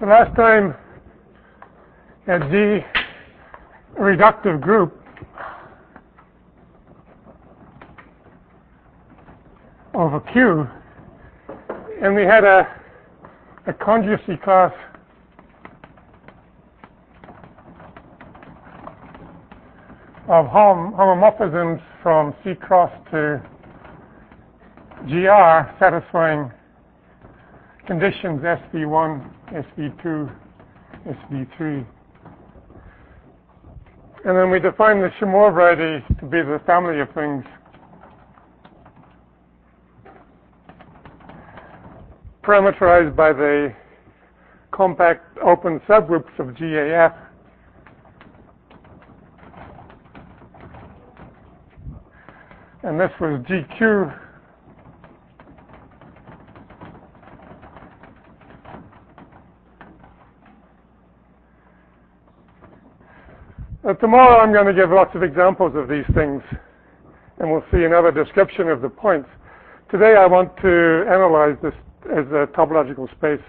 So last time at G, a reductive group over Q, and we had a conjugacy class of homomorphisms from C cross to GR satisfying conditions SV1, SV2, SV3. And then we define the Chamois variety to be the family of things parameterized by the compact open subgroups of GAF. And this was GQ tomorrow I'm going to give lots of examples of these things, and we'll see another description of the points. Today I want to analyze this as a topological space.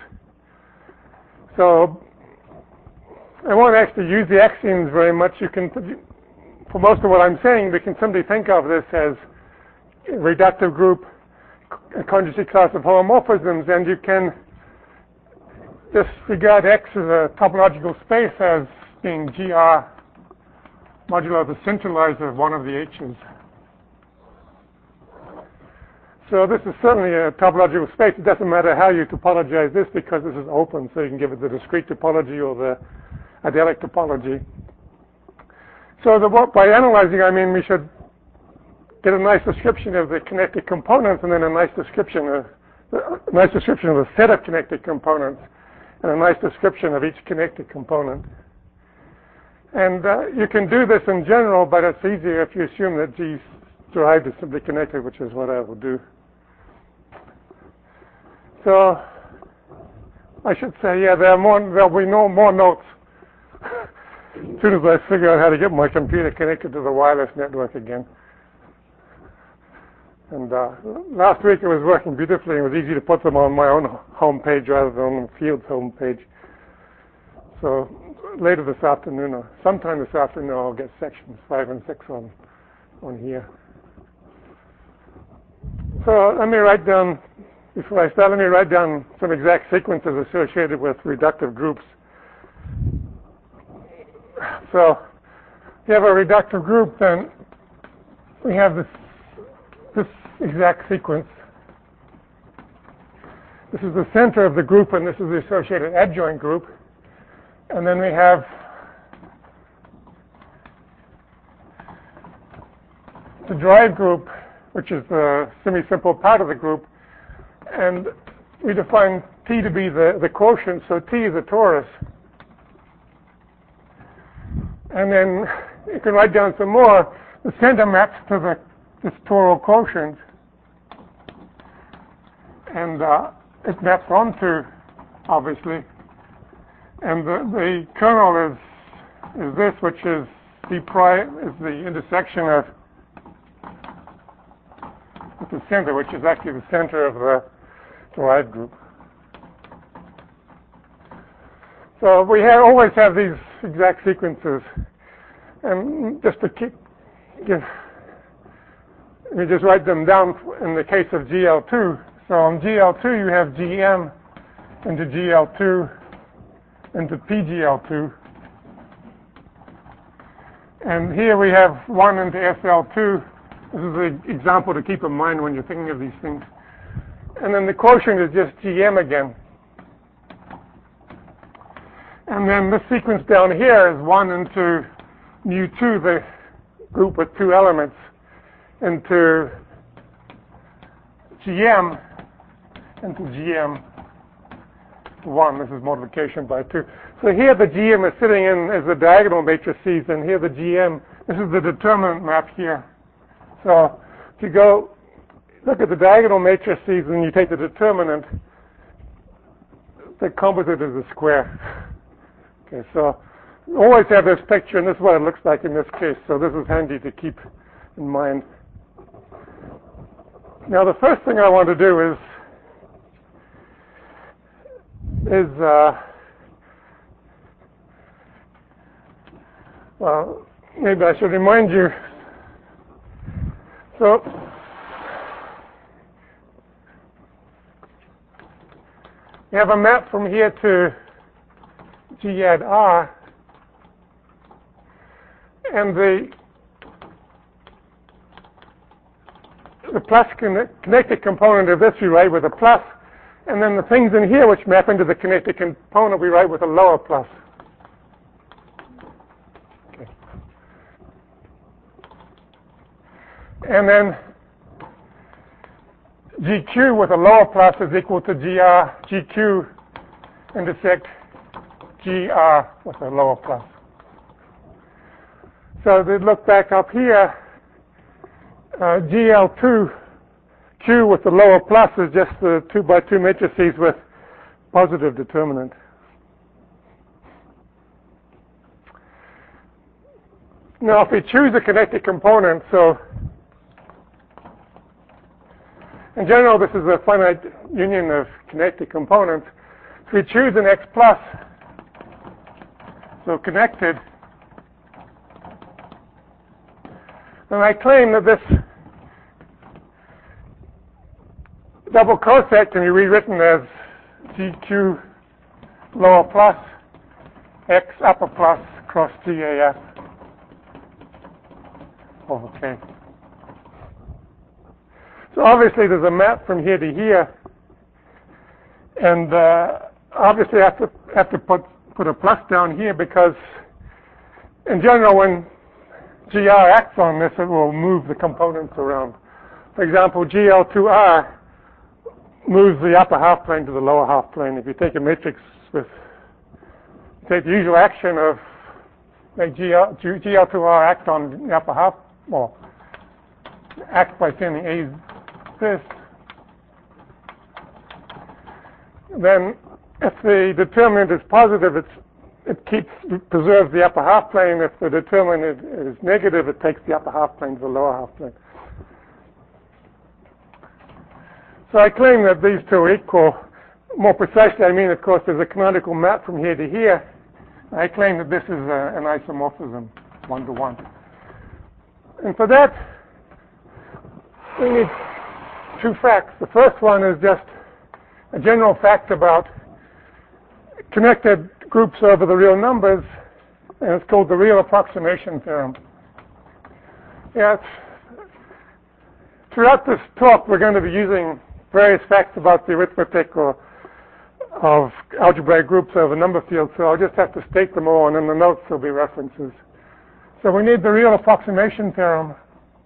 So I won't actually use the axioms very much. You can, for most of what I'm saying, we can simply think of this as a reductive group, a conjugacy class of homomorphisms, and you can just regard X as a topological space as being GR modulo the centralizer of one of the H's. So this is certainly a topological space. It doesn't matter how you topologize this because this is open, so you can give it the discrete topology or the adelic topology. So by analyzing, I mean we should get a nice description of the connected components and then a nice description of the set of connected components and a nice description of each connected component. And you can do this in general, but it's easier if you assume that G derived is simply connected, which is what I will do. So I should say, yeah, there'll be no more notes as soon as I figure out how to get my computer connected to the wireless network again. And last week it was working beautifully. It was easy to put them on my own home page rather than on the field's home page. So later this afternoon, or sometime this afternoon, I'll get sections 5 and 6 on here. So let me write down, before I start, let me write down some exact sequences associated with reductive groups. So if you have a reductive group, then we have this exact sequence. This is the center of the group, and this is the associated adjoint group. And then we have the derived group, which is the semi-simple part of the group. And we define T to be the quotient, so T is a torus. And then you can write down some more. The center maps to this toral quotient. And it maps onto, obviously. And the kernel is this, which is C prime, is the intersection of the center, which is actually the center of the derived group. So we always have these exact sequences. And just to let me just write them down in the case of GL2. So on GL2 you have GM into GL2 into PGL2. And here we have 1 into SL2. This is an example to keep in mind when you're thinking of these things. And then the quotient is just GM again. And then this sequence down here is 1 into mu2, the group with 2 elements, into GM into GM1. This is multiplication by 2. So here the GM is sitting in as the diagonal matrices, and here the GM, this is the determinant map here. So if you go look at the diagonal matrices and you take the determinant, the composite is a square. Okay, so you always have this picture, and this is what it looks like in this case. So this is handy to keep in mind. Now the first thing I want to do is Well, maybe I should remind you. So you have a map from here to G add R, and the plus connected component of this we write with a plus, and then the things in here which map into the connected component we write with a lower plus. Okay. And then GQ with a lower plus is equal to GQ intersect GR with a lower plus. So to look back up here, GL2 Q with the lower plus is just the 2 by 2 matrices with positive determinant. Now if we choose a connected component, so in general this is a finite union of connected components. So we choose an X plus, so connected, and I claim that this double coset can be rewritten as GQ lower plus X upper plus cross GAF over K. So obviously there's a map from here to here, and obviously I have to put a plus down here because in general when GR acts on this it will move the components around. For example, GL2R moves the upper half plane to the lower half plane. If you take a matrix take the usual action of make GL2R act on the upper half, well, act by sending A this, then if the determinant is positive, it preserves the upper half plane. If the determinant is negative, it takes the upper half plane to the lower half plane. So I claim that these two are equal. More precisely, I mean, of course, there's a canonical map from here to here. I claim that this is an isomorphism, 1-to-1. And for that, we need two facts. The first one is just a general fact about connected groups over the real numbers, and it's called the real approximation theorem. Yeah, throughout this talk, we're going to be using various facts about the arithmetic of algebraic groups over number fields, so I'll just have to state them all, and in the notes there'll be references. So we need the real approximation theorem.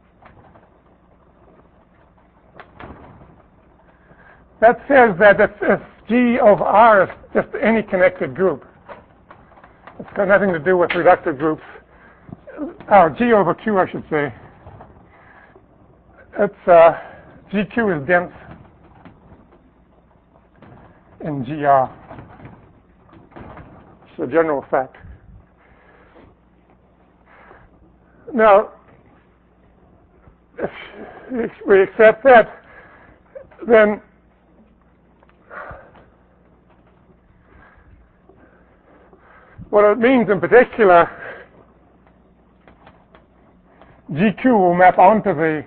That says that if G of R is just any connected group, it's got nothing to do with reductive groups, G over Q, I should say, it's GQ is dense in GR. It's a general fact. Now, if we accept that, then what it means in particular, GQ will map onto the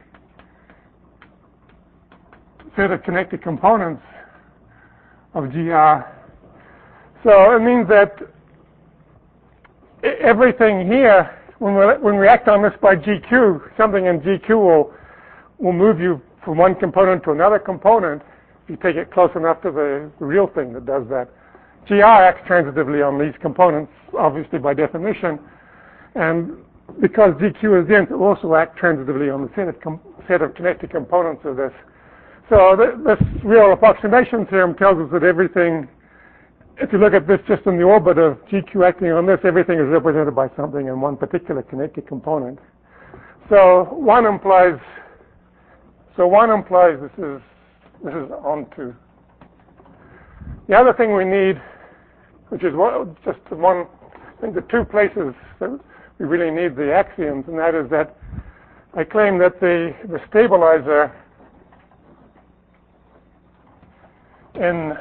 set of connected components of GR. So it means that everything here, when we act on this by GQ, something in GQ will move you from one component to another component if you take it close enough to the real thing that does that. GR acts transitively on these components, obviously by definition, and because GQ is dense, it will also act transitively on the set of connected components of this. So this real approximation theorem tells us that everything, if you look at this just in the orbit of GQ acting on this, everything is represented by something in one particular connected component. So one implies this is onto. The other thing we need, which is just one, I think the two places that we really need the axioms, and that is that I claim that the stabilizer in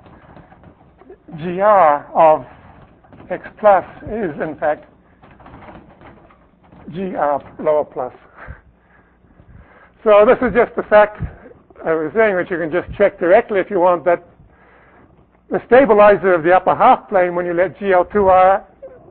GR of X plus is in fact GR lower plus. So this is just the fact I was saying that you can just check directly if you want that the stabilizer of the upper half plane when you let GL2R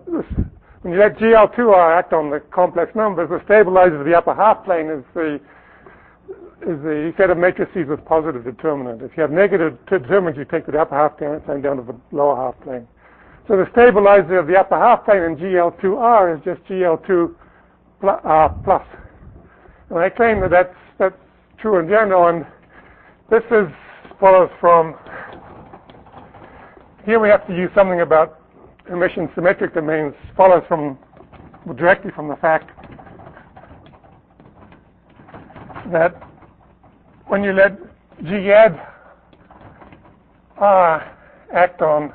act on the complex numbers, the stabilizer of the upper half plane is the set of matrices with positive determinant. If you have negative determinants, you take the upper half plane down to the lower half plane. So the stabilizer of the upper half plane in GL2R is just GL2 plus. And I claim that that's true in general, and this follows from, here we have to use something about Hermitian symmetric domains, follows directly from the fact that when you let G add R act on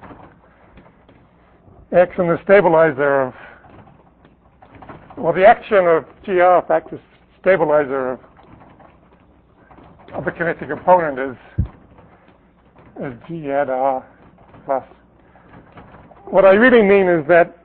X and the stabilizer of, well, the action of GR fact is stabilizer of the kinetic component is G add R plus. What I really mean is that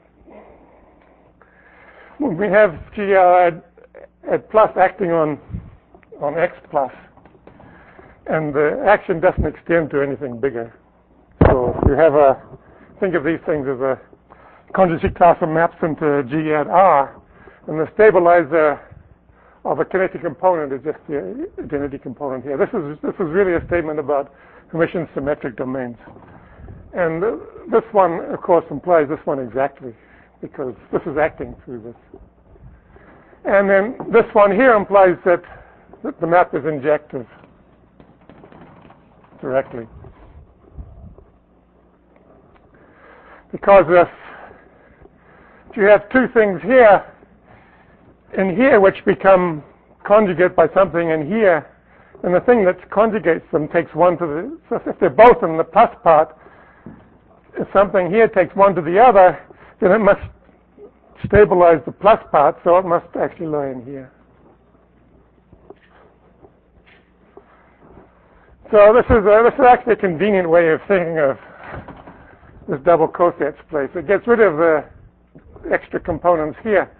when we have GR add plus acting on X plus, and the action doesn't extend to anything bigger. So if you have think of these things as a conjugate class of maps into G add R, and the stabilizer of a kinetic component is just the identity component here. This is really a statement about Hermitian symmetric domains. And this one, of course, implies this one exactly, because this is acting through this. And then this one here implies that the map is injective directly. Because if you have two things here and here which become conjugate by something in here, and the thing that conjugates them takes one to the, so if they're both in the plus part, if something here takes one to the other, then it must stabilize the plus part, so it must actually lie in here. So this is actually a convenient way of thinking of this double coset place. It gets rid of the extra components here.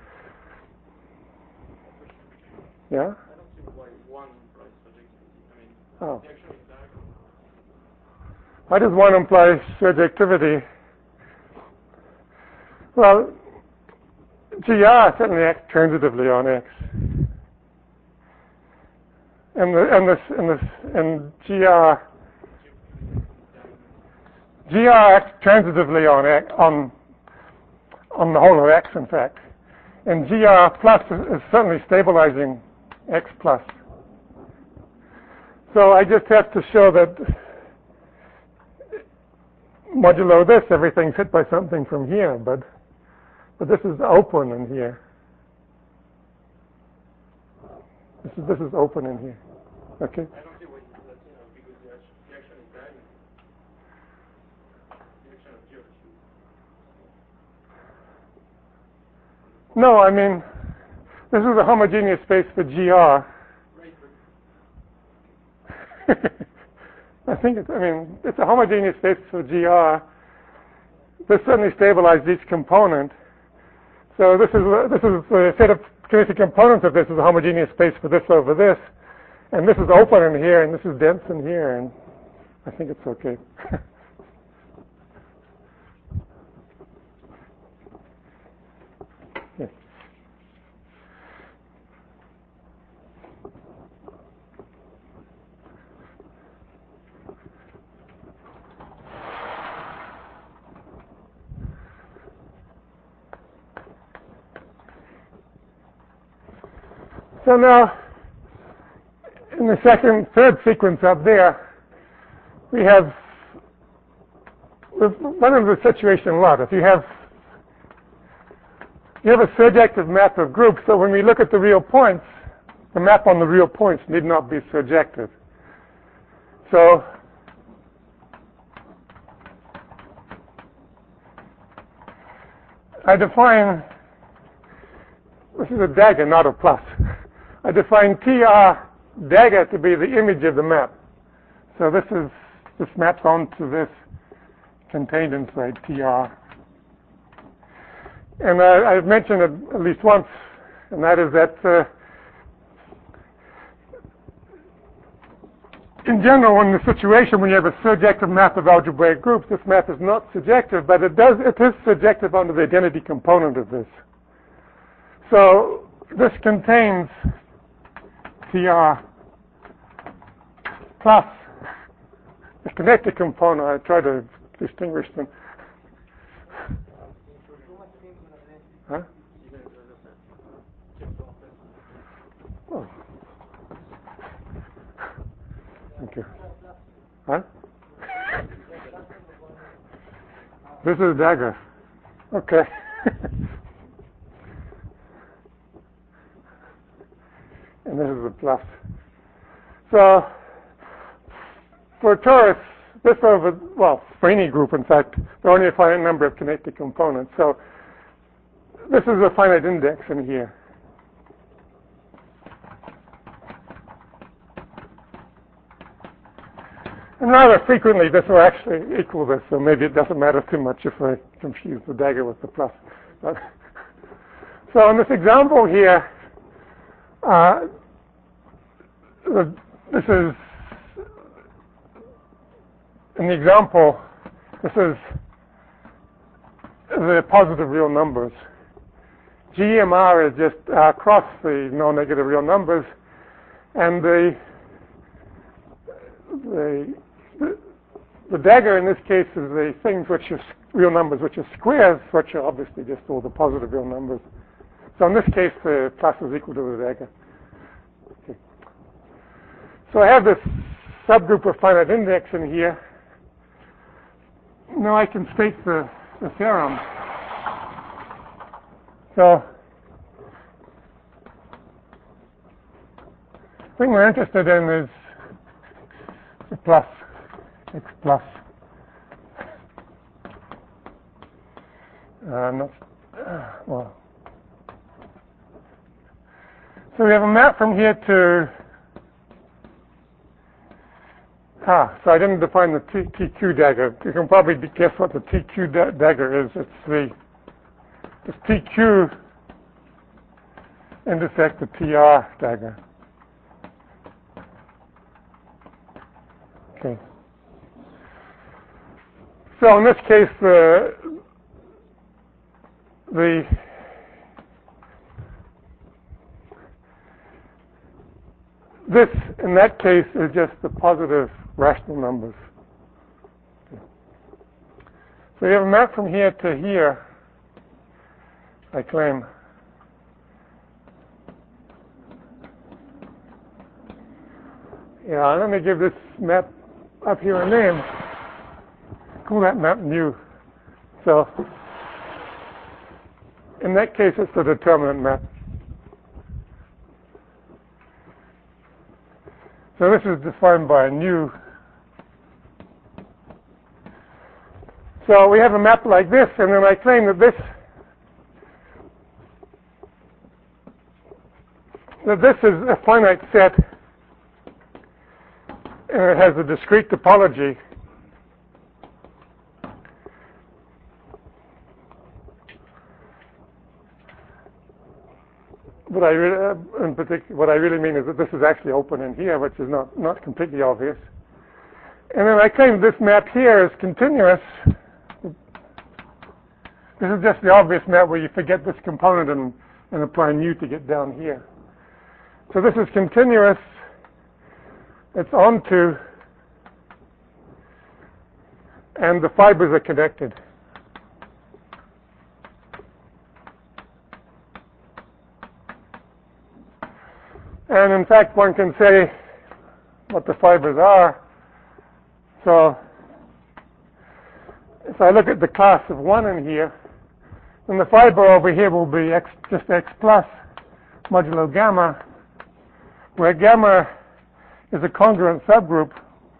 Yeah? I don't see why one implies surjectivity. I mean, the action is diagonal. Why does one imply surjectivity? Well, GR certainly acts transitively on X. And GR acts transitively on the whole of X, in fact. And GR plus is certainly stabilizing X plus. So I just have to show that modulo this, everything's hit by something from here, but this is open in here. This is open in here. Okay? I don't see why it's Latino, because the action is diagonal. The action of geometry. No, I mean, this is a homogeneous space for GR. Right. It's a homogeneous space for GR. This certainly stabilizes each component. So this is the set of kinetic components of this is a homogeneous space for this over this. And this is open in here, and this is dense in here, and I think it's okay. Yes. So now, in the third sequence up there, we've run into the situation a lot. If you have a surjective map of groups, so when we look at the real points, the map on the real points need not be surjective. So I define, this is a dagger, not a plus. I define TR dagger to be the image of the map. So this maps onto this contained inside TR. And I've mentioned it at least once and that is that in general, in the situation when you have a surjective map of algebraic groups, this map is not surjective, but it is surjective under the identity component of this. So this contains TR plus the connected component. I try to distinguish them. Huh? Oh. Thank you. Huh? This is a dagger. Okay. And this is a plus. So for a torus, this over, well, for any group, in fact, there are only a finite number of connected components. So this is a finite index in here. And rather frequently, this will actually equal this, so maybe it doesn't matter too much if I confuse the dagger with the plus. But so in this example here, this is, in the example, this is the positive real numbers. GMR is just across the non-negative real numbers, and the dagger in this case is the things which are real numbers, which are squares, which are obviously just all the positive real numbers. So in this case, the plus is equal to the dagger. Okay. So I have this subgroup of finite index in here. Now I can state the theorem. So the thing we're interested in is the plus, x plus. Well. So we have a map from here to, so I didn't define the TQ dagger. You can probably guess what the TQ dagger is. It's this TQ intersect the TR dagger. Okay. So in this case, this in that case is just the positive rational numbers. Okay. So you have a map from here to here, I claim. Yeah, let me give this map up here a name. Call that map mu. So in that case, it's the determinant map. So this is defined by a nu. So we have a map like this, and then I claim that this is a finite set, and it has a discrete topology. But what I really mean is that this is actually open in here, which is not completely obvious. And then I claim this map here is continuous. This is just the obvious map where you forget this component and apply nu to get down here. So this is continuous. It's onto, and the fibers are connected. And in fact, one can say what the fibers are. So if I look at the class of 1 in here, then the fiber over here will be just x plus modulo gamma, where gamma is a congruent subgroup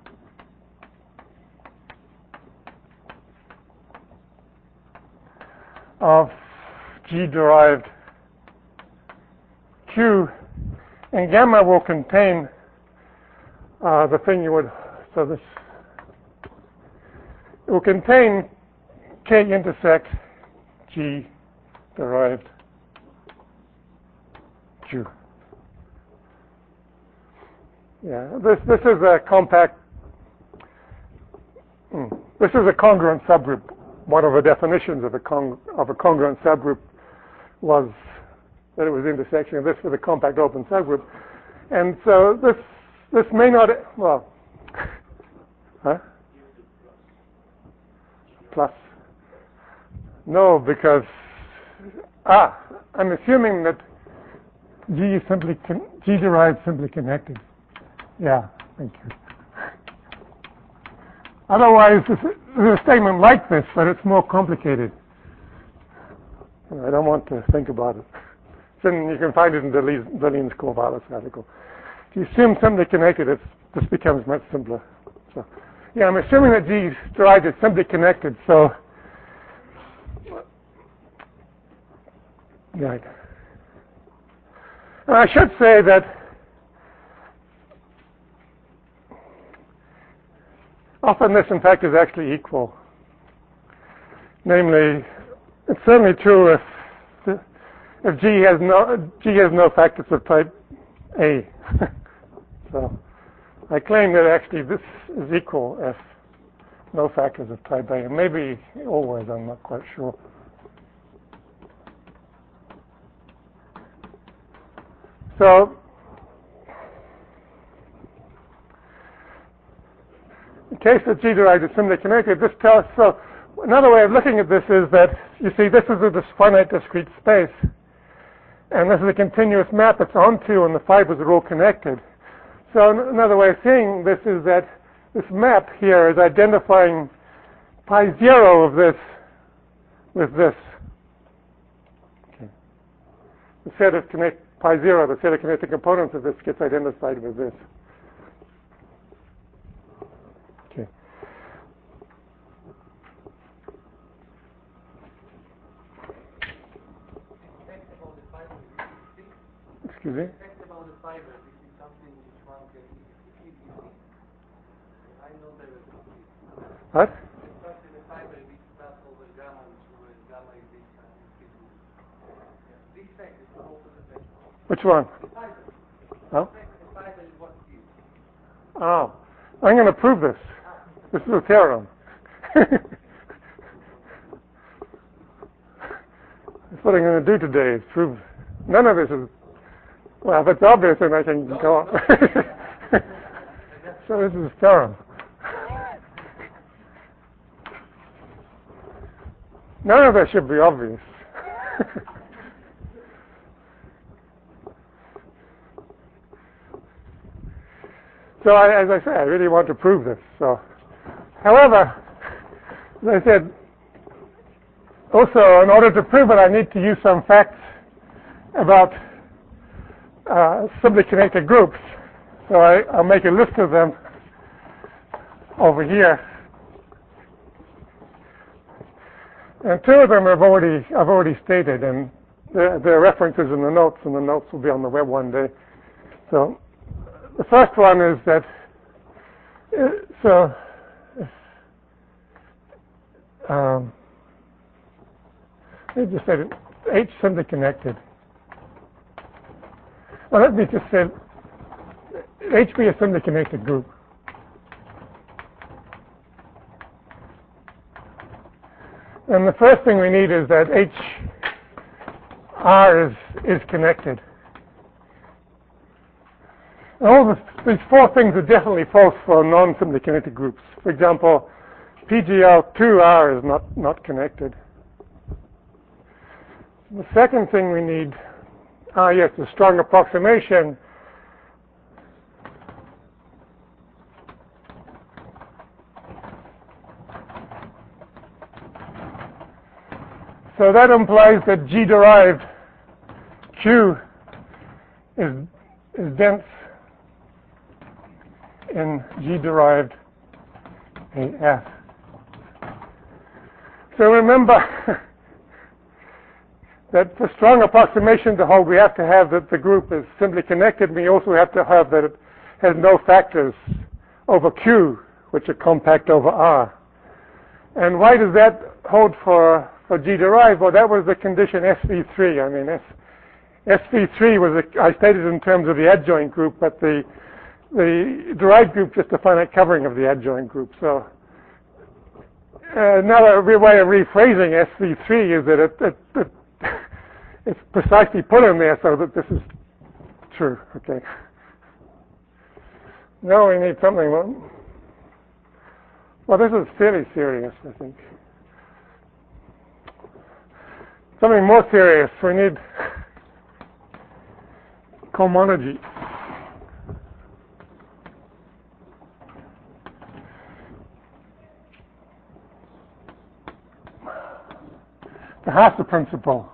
of G-derived Q, and gamma will contain the thing you would, so this, it will contain K intersect G derived Q. Yeah, this is a compact. This is a congruent subgroup. One of the definitions of a congruent subgroup was that it was intersection. This was a compact open subgroup, and so this may not plus. No, because I'm assuming that G is G derived simply connected. Yeah, thank you. Otherwise, there's a statement like this, but it's more complicated. I don't want to think about it. You can find it in Deline's Corvallis article. If you assume simply connected, this becomes much simpler. So, yeah, I'm assuming that G derived is simply connected. So, right. And I should say that often this, in fact, is actually equal. Namely, it's certainly true if G has no factors of type A. So I claim that actually this is equal if no factors of type A. And maybe always, I'm not quite sure. So in case that G derived is simply connected, this tells us, so another way of looking at this is that, you see, this is a finite discrete space, and this is a continuous map it's onto, and the fibers are all connected. So another way of seeing this is that this map here is identifying pi 0 of this with this. Okay. The set of pi 0, the set of connected components of this gets identified with this. Okay. Excuse me? What? Which one? Oh? Oh. I'm going to prove this. This is a theorem. That's what I'm going to do today, is prove. None of this is, well, if it's obvious, then I can go on. So this is a theorem. None of this should be obvious. So as I say, I really want to prove this. So, however, as I said, also in order to prove it, I need to use some facts about simply connected groups. So I'll make a list of them over here. And two of them I've already stated, and there are references in the notes, and the notes will be on the web one day. So the first one is that, let me just say that H simply connected. Well, let me just say H be a simply connected group. And the first thing we need is that HR is connected. And all these four things are definitely false for non-simply connected groups. For example, PGL2R is not connected. The second thing we need, yes, a strong approximation. So that implies that G derived Q is dense in G derived AF. So remember that for strong approximation to hold, we have to have that the group is simply connected. We also have to have that it has no factors over Q, which are compact over R. And why does that hold for G derived? Well, that was the condition SV3. I mean, SV3 was, I stated in terms of the adjoint group, but the derived group just a finite covering of the adjoint group. So another way of rephrasing SV3 is that it's precisely put in there so that this is true. Okay. Now we need something more. Well, this is fairly serious, I think. Something more serious. We need cohomology. The Hasse principle.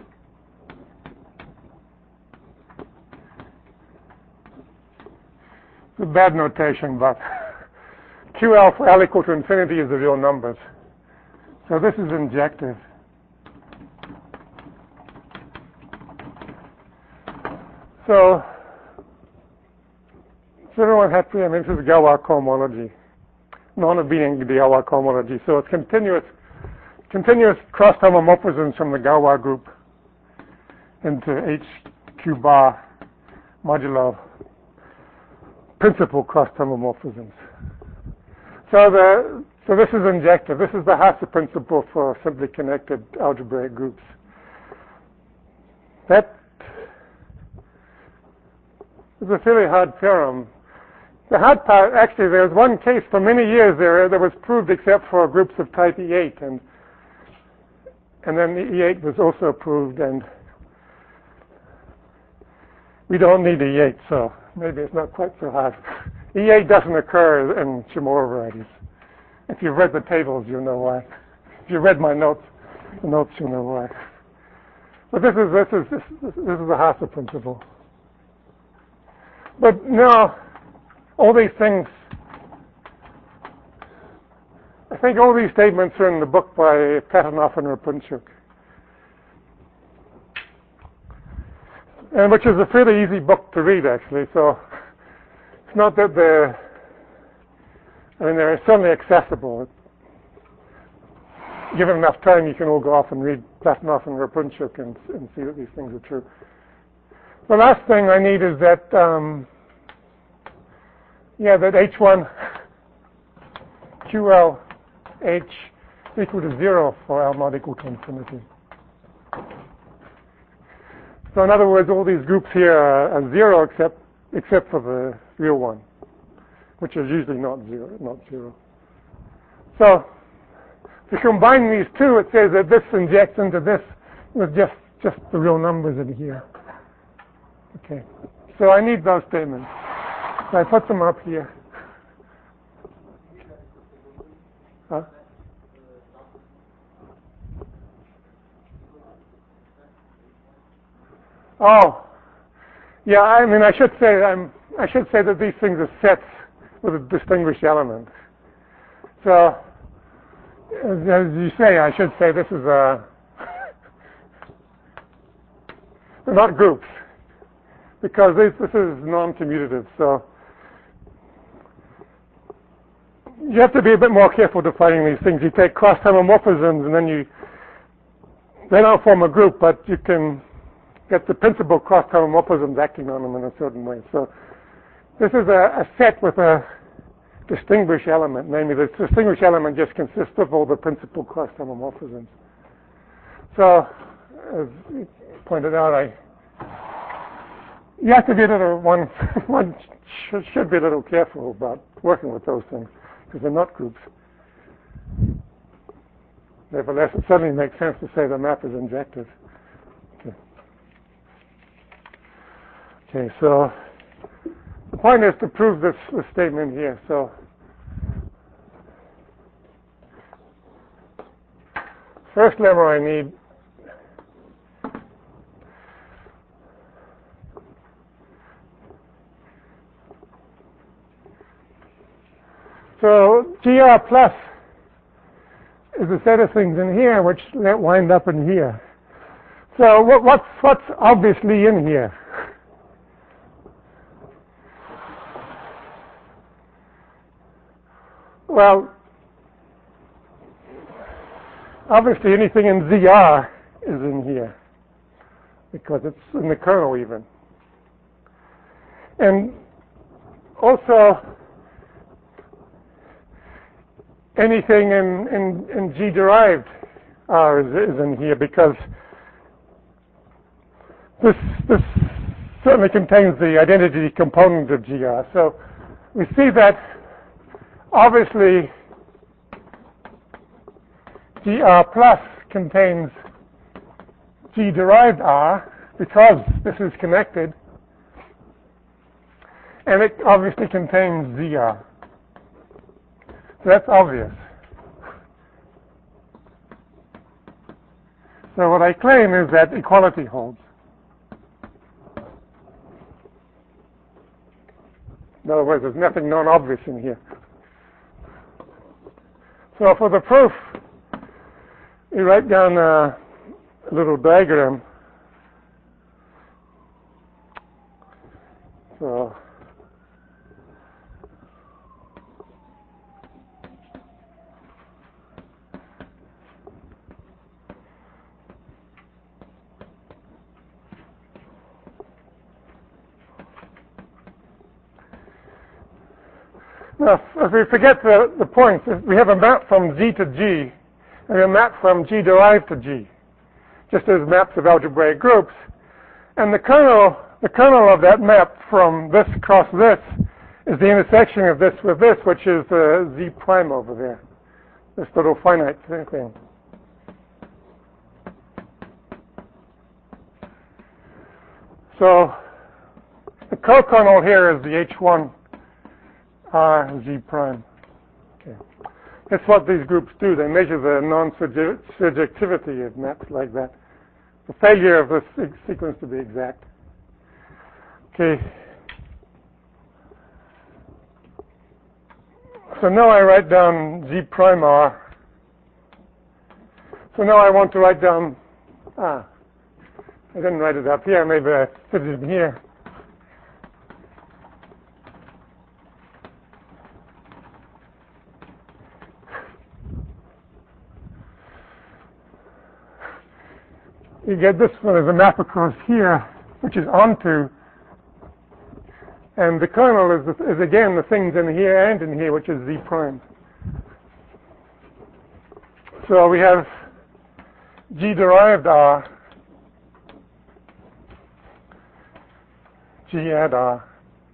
It's a bad notation, but QL for L equal to infinity is the real numbers. So this is injective. So everyone had this is Galois cohomology. None of being the Galois cohomology. So it's continuous cross homomorphisms from the Galois group into HQ bar modulo principal cross homomorphisms. So this is injective. This is the Hasse principle for simply connected algebraic groups. That is a fairly hard theorem. The hard part, actually, there's one case for many years there that was proved except for groups of type E8, and then the E8 was also proved, and we don't need E8, so maybe it's not quite so hard. E8 doesn't occur in Shimura varieties. If you've read the tables, you'll know why. If you read my notes, you'll know why. But this is the Hasse principle. But now, all these things, I think all these statements are in the book by Platonov and Rapunchuk. And which is a fairly easy book to read, actually. So it's not that they're certainly accessible. Given enough time, you can all go off and read Platonov and Rapunchuk and see that these things are true. The last thing I need is that, that H1 QL H equal to 0 for L not equal to infinity. So in other words, all these groups here are 0 except for the real one, which is usually not zero. So if you combine these two, it says that this injects into this with just the real numbers in here. Okay. So I need those statements. So I put them up here. Huh? Oh, yeah. I should say that these things are sets with a distinguished element. So, as you say, I should say this is they're not groups because this is non-commutative. So you have to be a bit more careful defining these things. You take cross homomorphisms and then they don't form a group, but you can get the principal cross homomorphisms acting on them in a certain way. So this is a set with a distinguished element, namely the distinguished element just consists of all the principal cross homomorphisms. So, as pointed out, you have to be a little, one should be a little careful about working with those things because they're not groups. Nevertheless, it certainly makes sense to say the map is injective. Okay, so the point is to prove this statement here. So first lemma I need so GR plus is a set of things in here which wind up in here. So what's obviously in here? Well, obviously anything in ZR is in here. because it's in the kernel even. And also, anything in G derived R is in here, because this certainly contains the identity component of GR. So we see that obviously GR plus contains G derived R because this is connected, and it obviously contains ZR. So that's obvious. So what I claim is that equality holds. In other words, there's nothing non-obvious in here. So for the proof, we write down a little diagram. So now, if we forget the points, we have a map from G to G, and a map from G derived to G, just as maps of algebraic groups. And the kernel of that map from this across this is the intersection of this with this, which is Z prime over there, this little finite thing. So the co-kernel here is the H1 R Z prime. Okay. That's what these groups do. They measure the non-surjectivity of maps like that. The failure of this sequence to be exact. Okay. So now I write down Z prime R. So now I want to write down, I didn't write it up here, maybe I fit it in here. You get this one as a map across here, which is onto, and the kernel is again the things in here and in here, which is Z prime. So we have G derived R, G add R.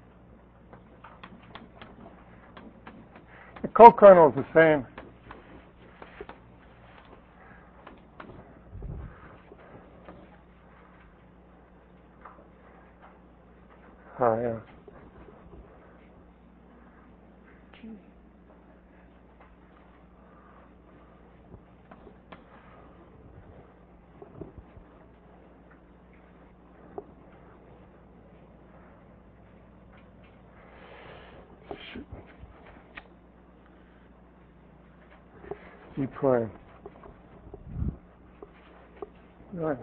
The co-kernel is the same. Yeah. G prime. Nice.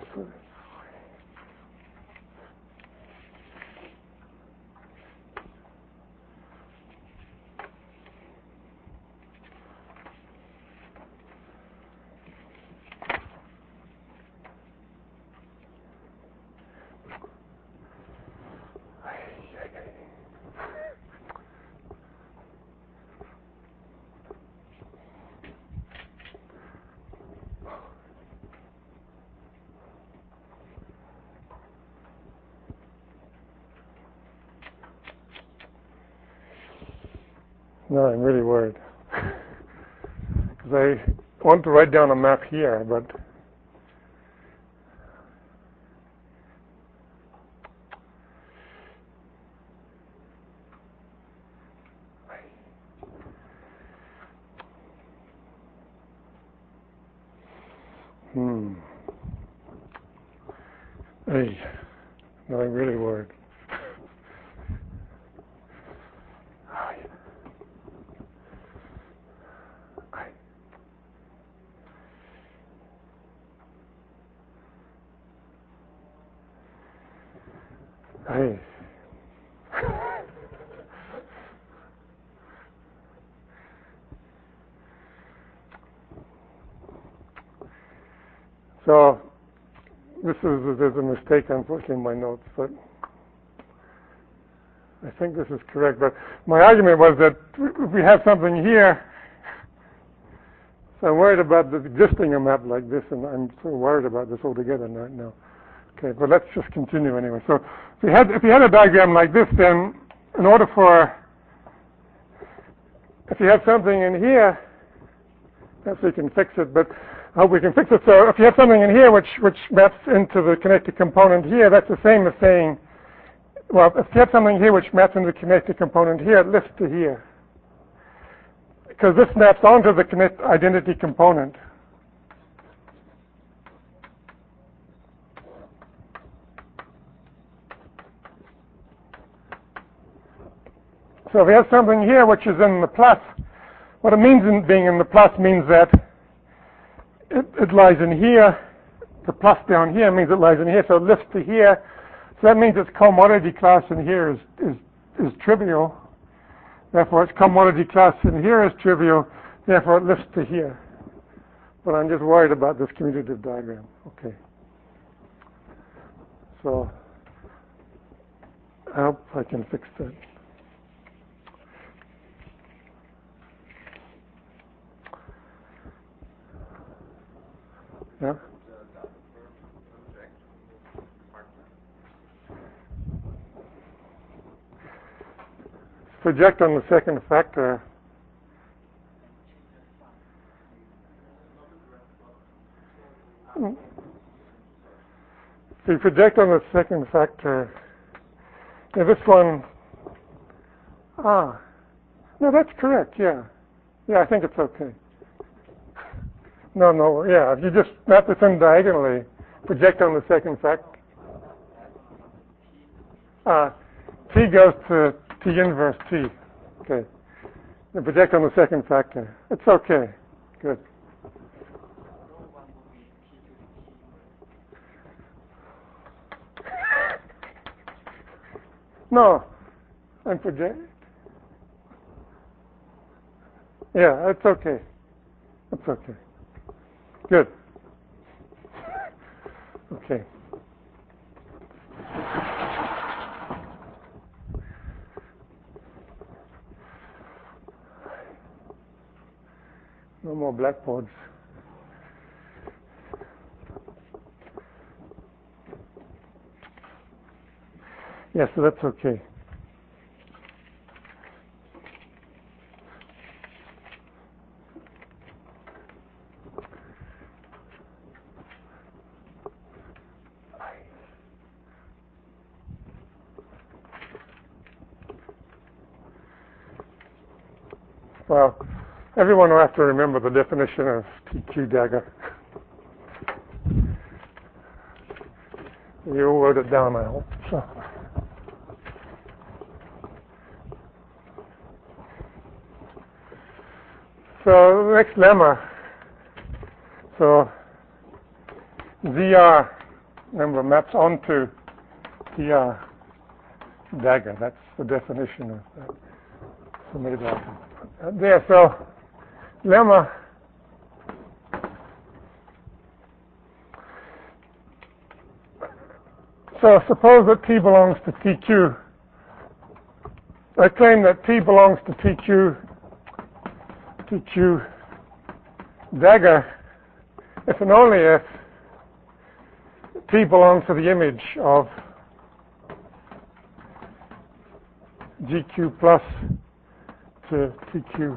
No, I'm really worried. Because I want to write down a map here, but hey, no, I'm really worried. Hey. So there's a mistake, unfortunately, in my notes, but I think this is correct. But my argument was that if we have something here, so I'm worried about the existing a map like this, and I'm so worried about this altogether right now. Okay, but let's just continue anyway. So if you had a diagram like this, then in order for, if you have something in here, perhaps we can fix it, but I hope we can fix it. So if you have something in here which maps into the connected component here, that's the same as saying, well, if you have something here which maps into the connected component here, it lifts to here. Because this maps onto the connect identity component. So if we have something here which is in the plus, what it means in being in the plus means that it lies in here. The plus down here means it lies in here, so it lifts to here. So that means its cohomology class in here is trivial. Therefore, its cohomology class in here is trivial. Therefore, it lifts to here. But I'm just worried about this commutative diagram. Okay. So I hope I can fix that. Yeah? Project on the second factor. If you project on the second factor, yeah, this one, no, that's correct, yeah. Yeah, I think it's okay. No, yeah, if you just map this in diagonally, project on the second factor. T goes to T inverse T. Okay. And project on the second factor. It's okay. Good. No. And project. Yeah, it's okay. It's okay. Good. Okay. No more blackboards. Yes, so that's okay. Well, everyone will have to remember the definition of TQ dagger. You wrote it down, I hope. So the next lemma. So ZR, remember, maps onto TR dagger. That's the definition of that. So maybe there. So lemma. So suppose that T belongs to TQ. I claim that T belongs to TQ dagger if and only if T belongs to the image of GQ plus to TQ.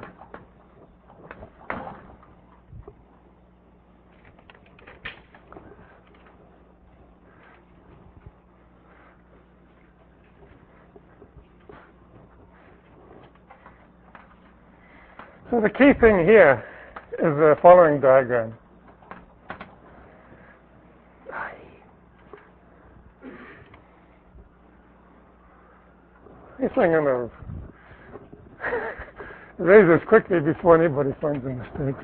So the key thing here is the following diagram. I guess I'm going to erase this quickly before anybody finds a mistake.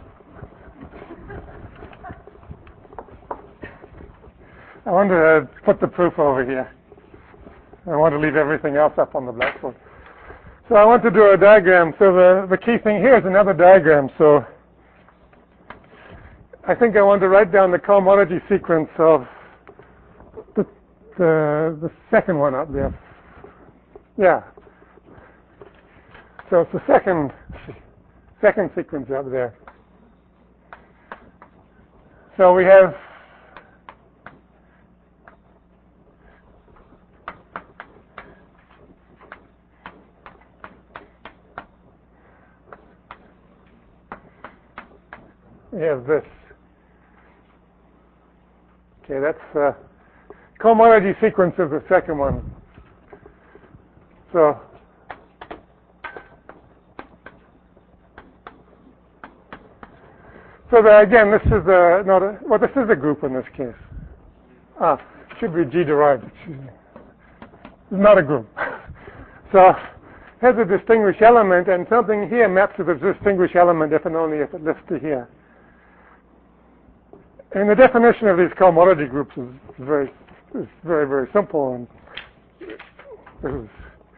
I want to put the proof over here. I want to leave everything else up on the blackboard. So I want to do a diagram. So the key thing here is another diagram. So I think I want to write down the cohomology sequence of the second one up there. Yeah. So it's the second sequence up there. So we have this. Okay, that's the cohomology sequence of the second one. So again, this is this is a group in this case. Should be G derived. Excuse me. It's not a group. So has a distinguished element, and something here maps to the distinguished element if and only if it lifts to here. And the definition of these cohomology groups is very, very simple. And this is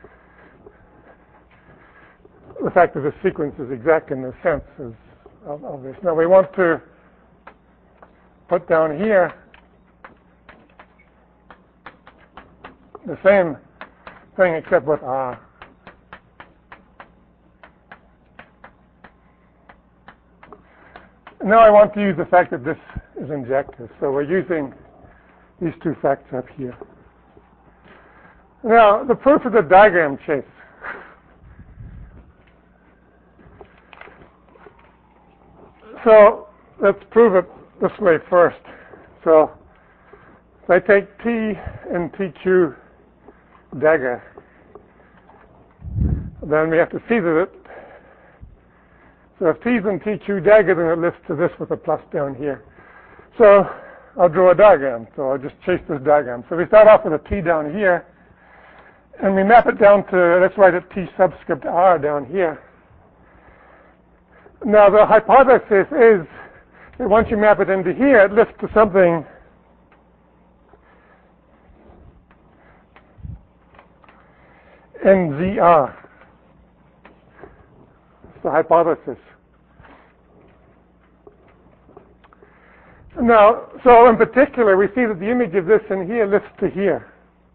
the fact that the sequence is exact in the sense of this. Now we want to put down here the same thing except with R. Now I want to use the fact that this is injective. So we're using these two facts up here. Now, the proof of the diagram chase. So let's prove it this way first. So if I take T and TQ dagger, then we have to see that so if T's in TQ dagger, then it lifts to this with a plus down here. So I'll draw a diagram. So I'll just chase this diagram. So we start off with a T down here, and we map it down to, let's write a T subscript R down here. Now the hypothesis is that once you map it into here, it lifts to something in ZR. That's the hypothesis. Now, so in particular, we see that the image of this in here lifts to here.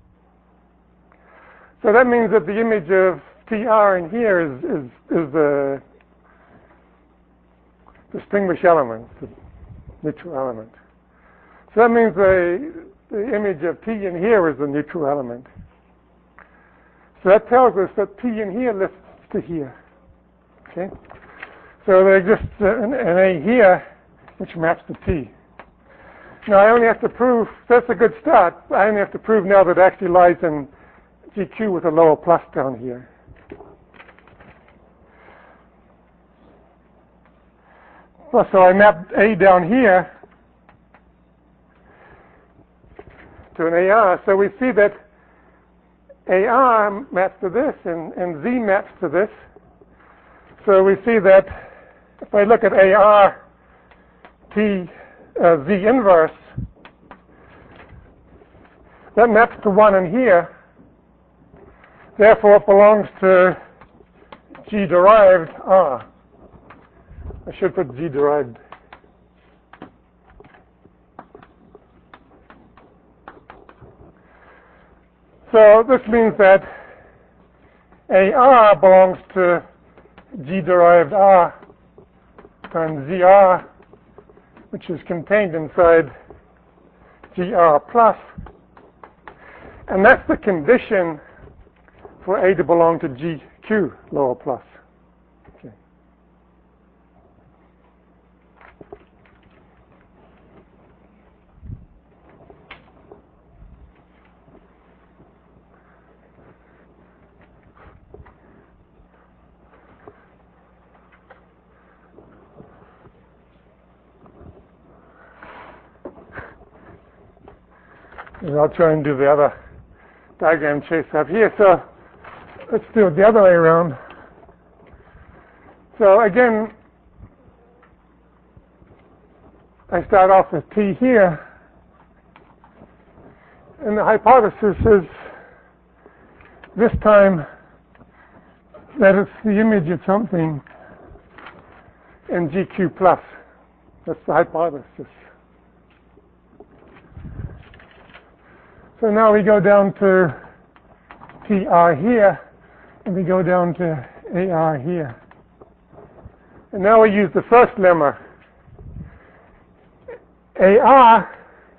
So that means that the image of TR in here is the distinguished element, the neutral element. So that means the image of T in here is the neutral element. So that tells us that T in here lifts to here. Okay? So there exists an A here which maps to T. Now I only have to prove, that's a good start, I only have to prove now that it actually lies in GQ with a lower plus down here. Well, so I mapped A down here to an AR, so we see that AR maps to this and Z maps to this. So we see that if I look at AR T Z inverse, that maps to 1 in here. Therefore, it belongs to G derived R. I should put G derived. So this means that AR belongs to G derived R times ZR, which is contained inside GR plus. And that's the condition for A to belong to GQ lower plus. Okay. And I'll try and do the other diagram chase up here. So let's do it the other way around. So again, I start off with T here. And the hypothesis is this time that it's the image of something in GQ plus. That's the hypothesis. So now we go down to TR here, and we go down to AR here. And now we use the first lemma. AR,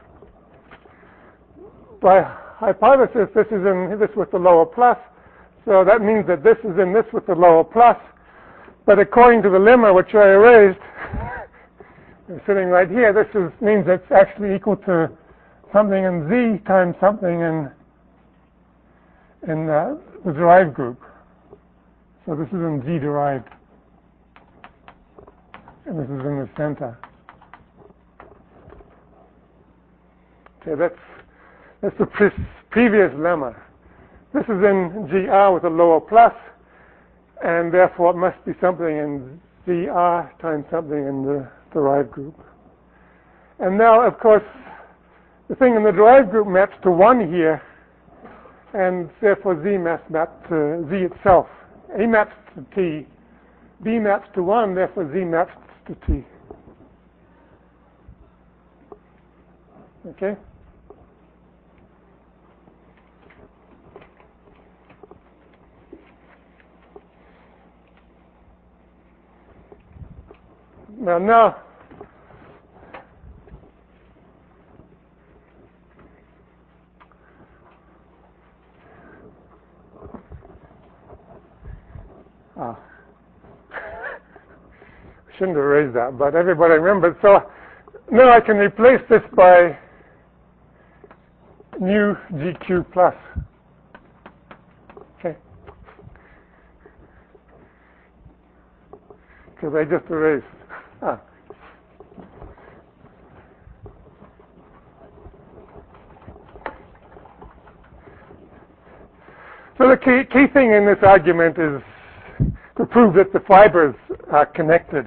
by hypothesis, this is in this with the lower plus, so that means that this is in this with the lower plus. But according to the lemma, which I erased, sitting right here, this means it's actually equal to something in Z times something in the derived group. So this is in Z derived, and this is in the center. Okay, that's the previous lemma. This is in GR with a lower plus, and therefore it must be something in ZR times something in the derived group. And now, of course, the thing in the derived group maps to 1 here, and therefore Z must map to Z itself. A maps to T, B maps to 1, therefore Z maps to T. Okay? Now, shouldn't have raised that, but everybody remembered. So now I can replace this by mu GQ plus. Okay. Because I just erased. So the key thing in this argument is to prove that the fibers are connected.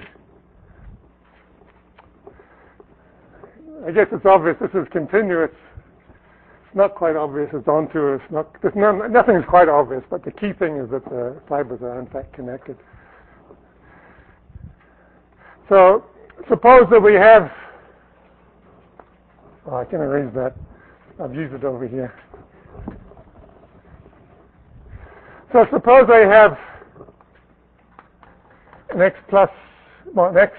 I guess it's obvious this is continuous. It's not quite obvious it's onto. Nothing is quite obvious, but the key thing is that the fibers are in fact connected. So suppose that we have, I can erase that. I've used it over here. So suppose I have an x plus, an x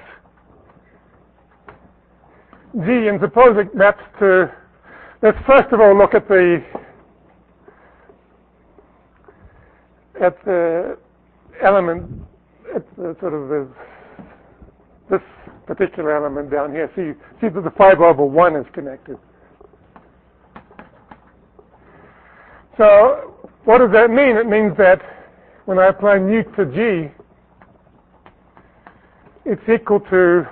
G, and suppose it maps to, let's first of all look at the element, at the sort of this particular element down here. See that the fiber over 1 is connected. So what does that mean? It means that when I apply mu to G, it's equal to,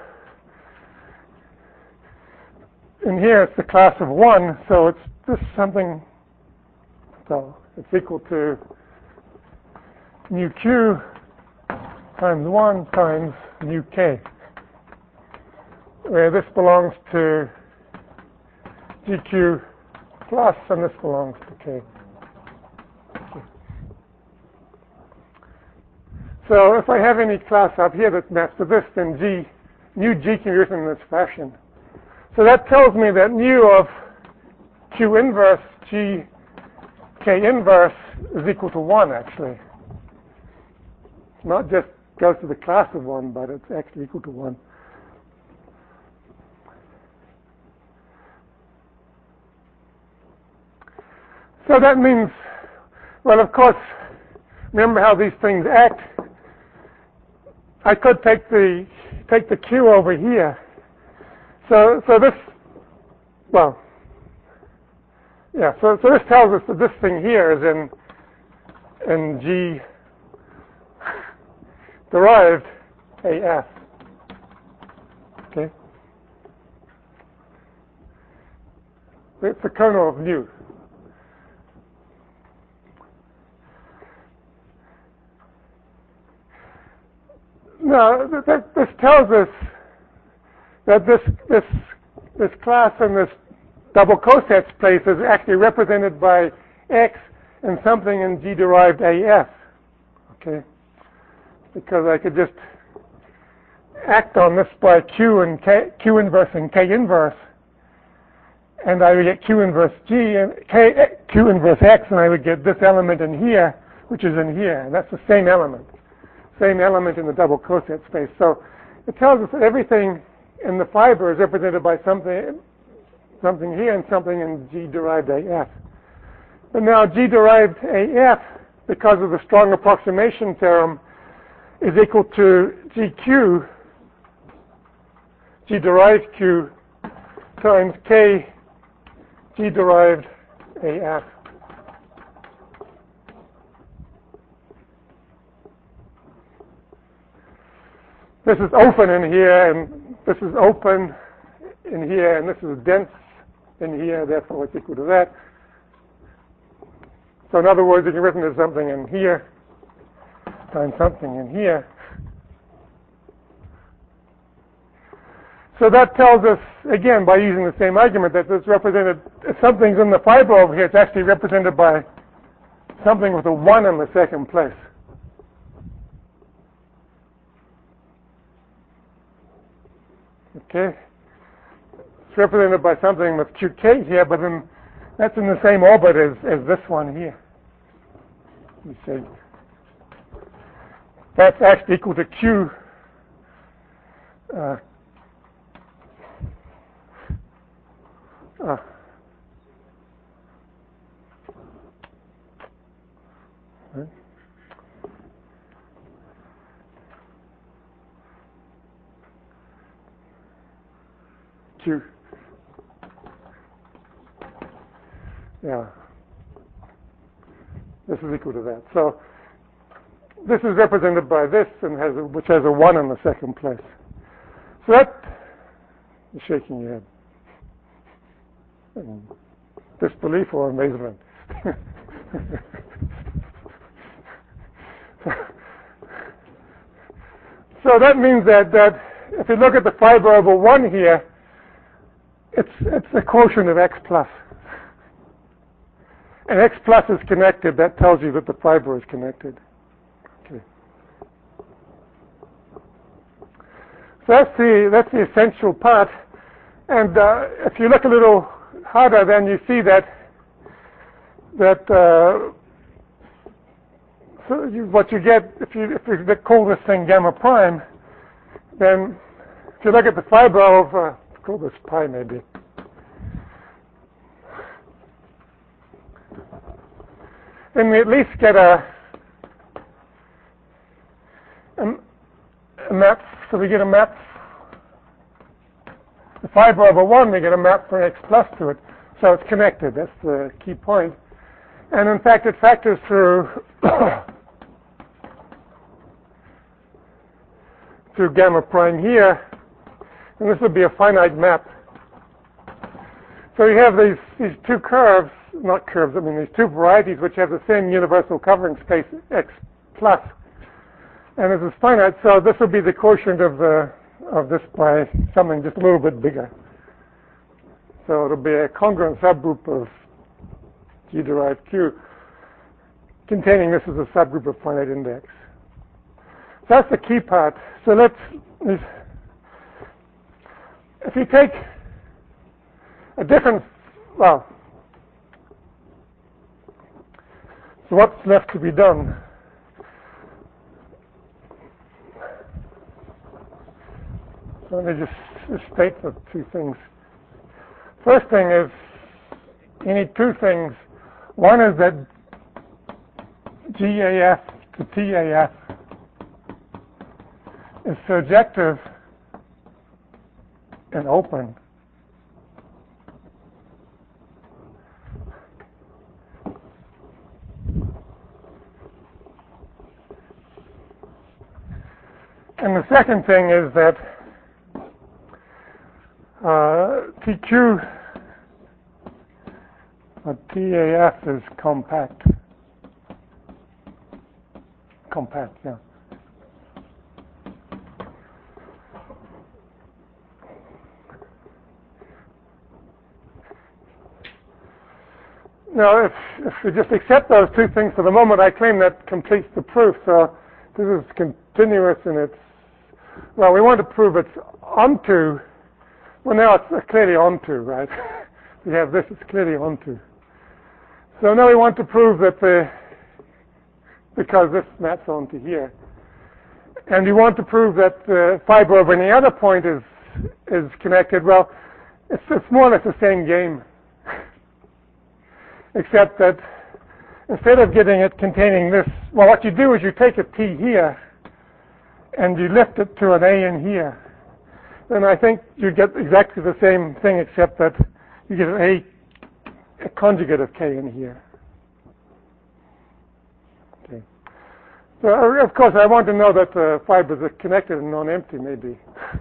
in here it's the class of 1, so it's this something, so it's equal to mu Q times 1 times mu K, where this belongs to GQ plus and this belongs to K. So if I have any class up here that maps to this, then mu G can be written in this fashion. So that tells me that mu of Q inverse G K inverse is equal to 1, actually. It's not just goes to the class of 1, but it's actually equal to 1. So that means, well, of course, remember how these things act. I could take the Q over here. So this, well, yeah. So this tells us that this thing here is in G derived AF. Okay. It's the kernel of mu. Now, this tells us that this class in this double coset space is actually represented by X and something in G derived AF. Okay? Because I could just act on this by Q and Q inverse and K inverse, and I would get Q inverse G and Q inverse X, and I would get this element in here, which is in here. And that's the same element in the double coset space. So it tells us that everything in the fiber is represented by something here and something in G derived AF. But now G derived AF, because of the strong approximation theorem, is equal to GQ, G derived Q, times K G derived AF. This is open in here, and this is open in here, and this is dense in here, therefore it's equal to that. So in other words, it can be written as something in here times something in here. So that tells us, again, by using the same argument, that it's represented, if something's in the fiber over here, it's actually represented by something with a 1 in the second place. Okay? It's represented by something with QK here, but then that's in the same orbit as this one here. You see, that's actually equal to Q Q. Yeah. This is equal to that. So this is represented by this, and which has a 1 in the second place. So that is shaking your head. Disbelief or amazement. So that means that if you look at the fiber over 1 here, it's a quotient of X plus. And X plus is connected. That tells you that the fiber is connected. Okay. So that's the essential part. And if you look a little harder, then you see that what you get if you call this thing gamma prime, then if you look at the fiber of call this pi maybe. Then we at least get a map. So we get a map. The fiber over 1, we get a map for X plus to it. So it's connected. That's the key point. And in fact, it factors through through gamma prime here. And this would be a finite map. So you have these two curves, not curves, I mean these two varieties which have the same universal covering space, X plus. And this is finite, so this would be the quotient of this by something just a little bit bigger. So it'll be a congruent subgroup of G derived Q containing this as a subgroup of finite index. So that's the key part. So if you take a different, so what's left to be done? So let me just state the two things. First thing is, you need two things. One is that GAF to TAF is surjective and open. And the second thing is that TQ or TAF is compact. Compact, yeah. Now, if we just accept those two things for the moment, I claim that completes the proof. So this is continuous in its, we want to prove it's onto, well, now it's clearly onto, right? we have this, it's clearly onto. So now we want to prove that because this maps onto here. And we want to prove that the fiber over any other point is connected. Well, it's more or less the same game, except that instead of getting it containing this, well, what you do is you take a T here and you lift it to an A in here. Then I think you get exactly the same thing, except that you get a conjugate of K in here. Okay. So, of course, I want to know that the fibers are connected and non-empty, maybe.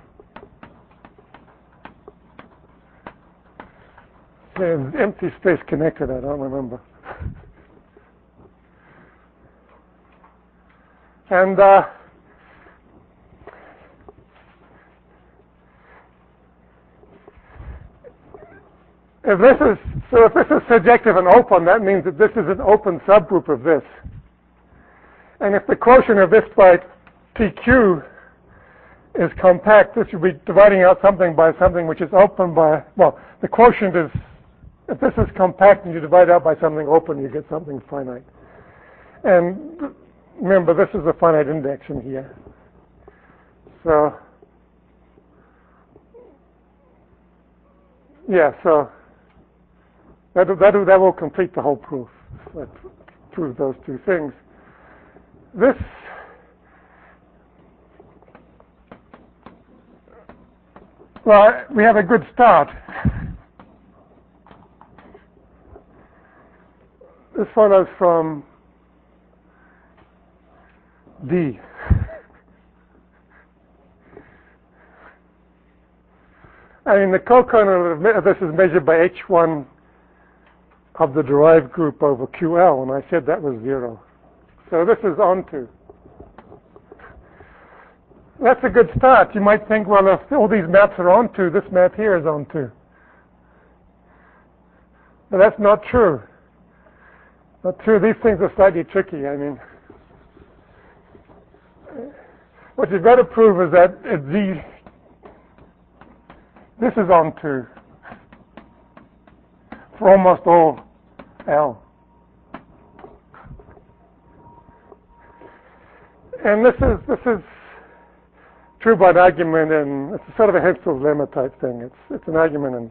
There's empty space connected, I don't remember. And if this is surjective and open, that means that this is an open subgroup of this. And if the quotient of this by TQ is compact, this should be dividing out something by something which is open by, well, the quotient is, if this is compact and you divide out by something open, you get something finite. And remember, this is a finite index in here. So, yeah, so that will complete the whole proof. That proves those two things. This well, we have a good start. This follows from D. I mean, the cocoanut of this is measured by H1 of the derived group over QL, and I said that was 0. So this is onto. That's a good start. You might think, well, if all these maps are onto, this map here is onto. But that's not true. Not true. These things are slightly tricky. I mean, what you've got to prove is that this is onto for almost all L. And this is true by an argument, and it's sort of a Henssel's lemma type thing. It's an argument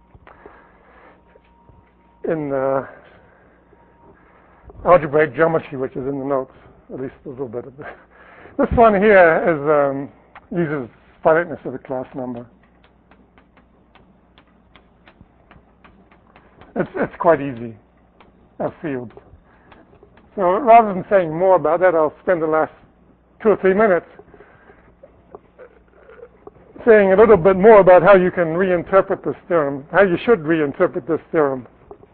in algebraic geometry, which is in the notes, at least a little bit of it. This one here uses finiteness of the class number. It's quite easy as fields. So rather than saying more about that, I'll spend the last 2 or 3 minutes saying a little bit more about how you can reinterpret this theorem, how you should reinterpret this theorem.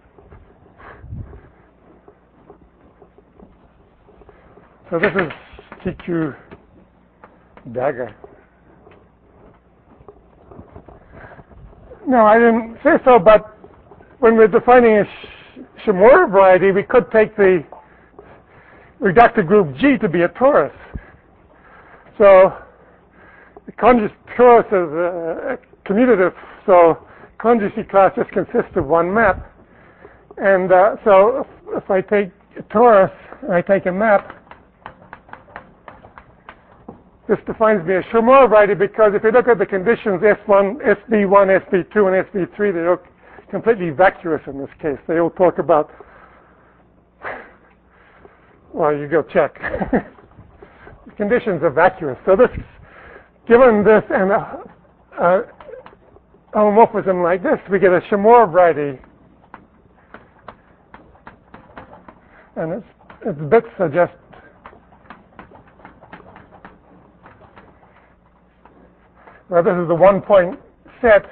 So this is TQ dagger. No, I didn't say so, but when we're defining a Shimura variety, we could take the reductive group G to be a torus. So the conjugate torus is a commutative, so conjugacy class just consists of one map. And so if I take a torus and I take a map, this defines me a Shimura variety because if you look at the conditions S1, SB1, SB2, and SB3, they look completely vacuous in this case. They all talk about, well, you go check. The conditions are vacuous. So this, given this and homomorphism like this, we get a Shimura variety. And its bits are just well, this is the 1-point set.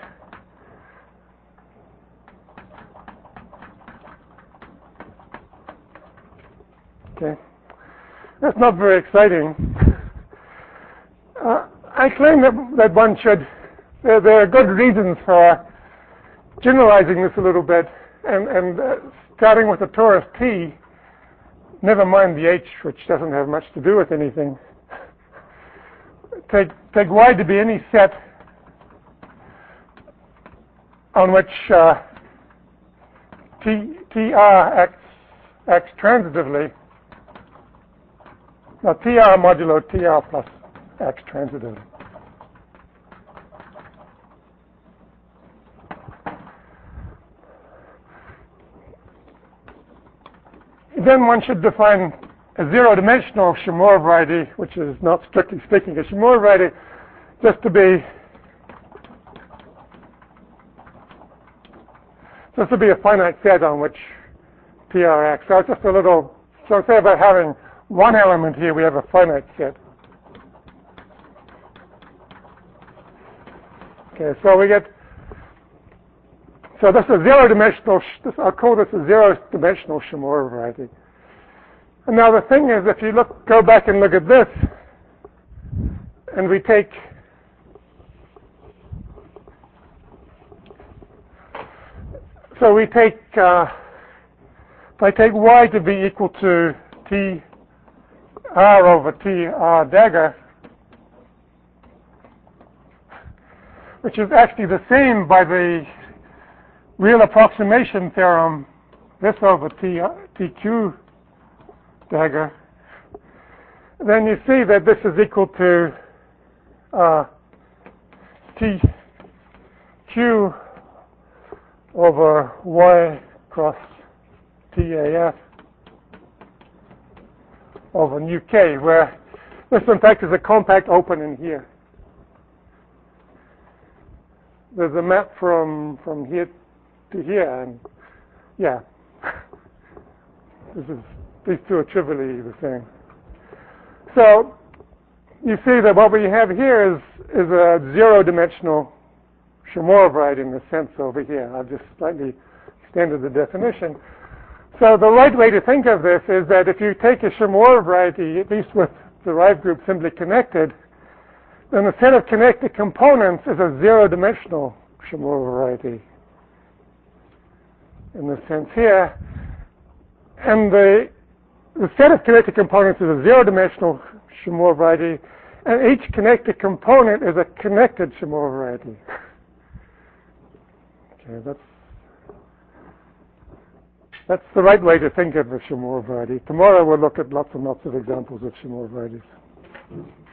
Okay. That's not very exciting. I claim that one should, there are good reasons for generalizing this a little bit and starting with the torus T, never mind the H, which doesn't have much to do with anything. Take Y to be any set on which TR acts transitively. Now TR modulo TR plus acts transitively. Then one should define a zero-dimensional Shimura variety, which is not strictly speaking a Shimura variety, just to be a finite set on which TR acts. So it's just a little, so instead of having one element here, we have a finite set. Okay, so we get, so this is a zero-dimensional, I'll call this a zero-dimensional Shimura variety. And now the thing is, if you go back and look at this, and we take so we take, if I take y to be equal to TR over TR dagger, which is actually the same by the real approximation theorem, this over TQ dagger, then you see that this is equal to TQ over y cross TAF over nu k, where this in fact is a compact open in here. There's a map from here to here, and yeah, these two are trivially the same. So you see that what we have here is a zero-dimensional Shimura variety in the sense over here. I've just slightly extended the definition. So the right way to think of this is that if you take a Shimura variety, at least with derived group simply connected, then the set of connected components is a zero-dimensional Shimura variety in the sense here. And the set of connected components is a zero-dimensional Shimura variety, and each connected component is a connected Shimura variety. Okay, that's the right way to think of a Shimura variety. Tomorrow we'll look at lots and lots of examples of Shimura varieties.